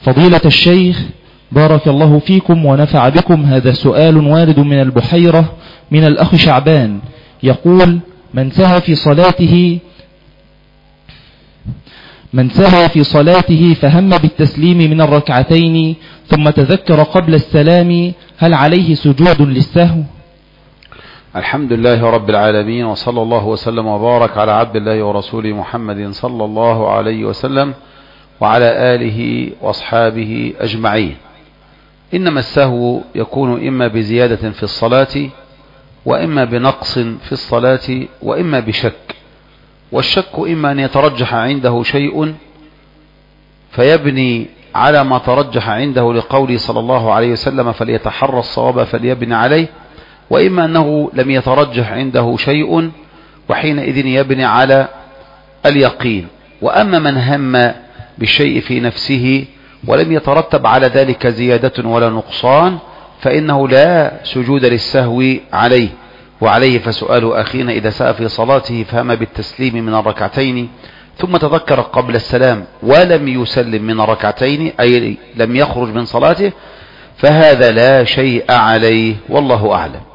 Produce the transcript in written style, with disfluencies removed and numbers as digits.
فضيلة الشيخ بارك الله فيكم ونفع بكم، هذا سؤال وارد من البحيرة من الأخ شعبان يقول: من سهى في صلاته فهم بالتسليم من الركعتين ثم تذكر قبل السلام، هل عليه سجود للسهو؟ الحمد لله رب العالمين، وصلى الله وسلم وبارك على عبد الله ورسوله محمد صلى الله عليه وسلم وعلى آله وأصحابه أجمعين. إنما السهو يكون إما بزيادة في الصلاة، وإما بنقص في الصلاة، وإما بشك. والشك إما أن يترجح عنده شيء فيبني على ما ترجح عنده لقوله صلى الله عليه وسلم: فليتحرى الصواب فليبني عليه، وإما أنه لم يترجح عنده شيء وحينئذ يبني على اليقين. وأما من هم بالشيء في نفسه ولم يترتب على ذلك زيادة ولا نقصان فإنه لا سجود للسهو عليه. وعليه فسؤال أخينا إذا سأى في صلاته فهم بالتسليم من الركعتين ثم تذكر قبل السلام ولم يسلم من الركعتين، أي لم يخرج من صلاته، فهذا لا شيء عليه، والله أعلم.